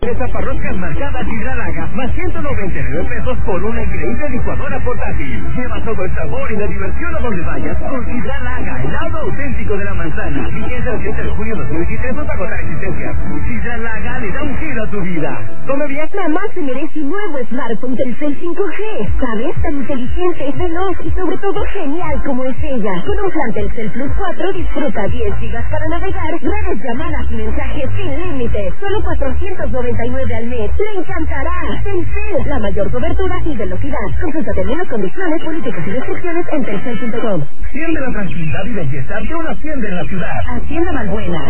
De taparroscas marcadas Hidralaga, más 199 pesos por una increíble licuadora portátil. Lleva todo el sabor y la diversión a donde vayas con Hidralaga, el lado auténtico de la manzana. Vigencia del 7 de junio de 2023 hasta agotar existencias. Hidralaga le da un giro a tu vida. Como Viagra más se merece un nuevo smartphone Telcel 5G. ¿Sabes? Tan inteligente, veloz y sobre todo genial como es ella. Con un plan Telcel Plus 4 disfruta 10 gigas para navegar, redes, llamadas y mensajes sin límite. Solo 499 al mes. ¡Le encantará! Telcel, la mayor cobertura y velocidad. Consulta términos, condiciones, políticas y restricciones en telcel.com. Siente la tranquilidad y belleza de una hacienda en la ciudad. Hacienda Malbuena.